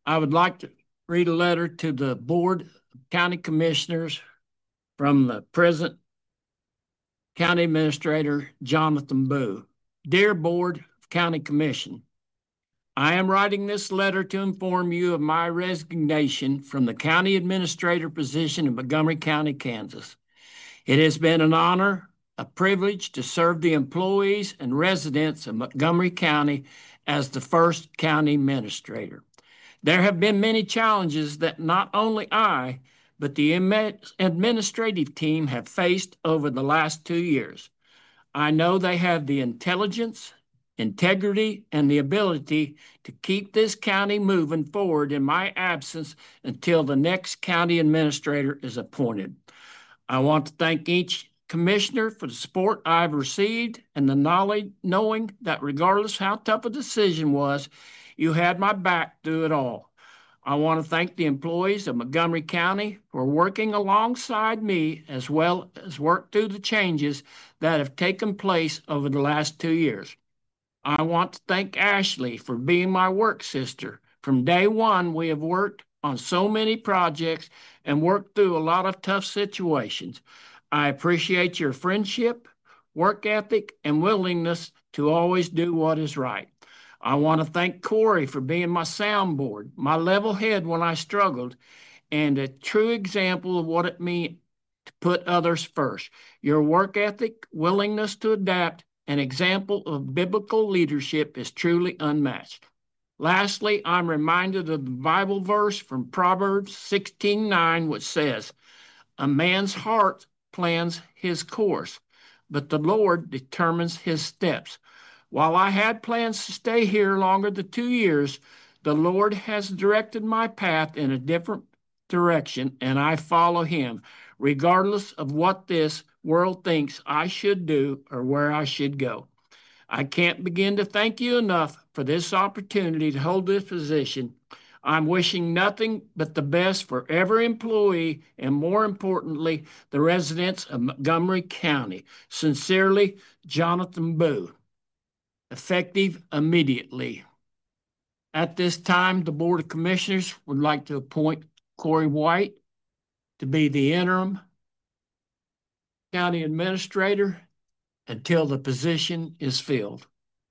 I would like to read a letter to the Board of County Commissioners from the present County Administrator Jonathan Boo. Dear Board of County Commission, I am writing this letter to inform you of my resignation from the County Administrator position in Montgomery County, Kansas. It has been an honor, a privilege to serve the employees and residents of Montgomery County as the first county administrator. There have been many challenges that not only I, but the administrative team have faced over the last 2 years. I know they have the intelligence, integrity, and the ability to keep this county moving forward in my absence until the next county administrator is appointed. I want to thank each commissioner for the support I've received and the knowledge, knowing that regardless how tough a decision was, you had my back through it all. I want to thank the employees of Montgomery County for working alongside me as well as work through the changes that have taken place over the last 2 years. I want to thank Ashley for being my work sister. From day one, we have worked on so many projects and worked through a lot of tough situations. I appreciate your friendship, work ethic, and willingness to always do what is right. I want to thank Corey for being my soundboard, my level head when I struggled, and a true example of what it means to put others first. Your work ethic, willingness to adapt, and example of biblical leadership is truly unmatched. Lastly, I'm reminded of the Bible verse from Proverbs 16:9, which says, "A man's heart plans his course, but the Lord determines his steps." While I had plans to stay here longer than 2 years, the Lord has directed my path in a different direction, and I follow him, regardless of what this world thinks I should do or where I should go. I can't begin to thank you enough for this opportunity to hold this position. I'm wishing nothing but the best for every employee and, more importantly, the residents of Montgomery County. Sincerely, Jonathan Boo. Effective immediately. At this time, the Board of Commissioners would like to appoint Corey White to be the interim county administrator until the position is filled.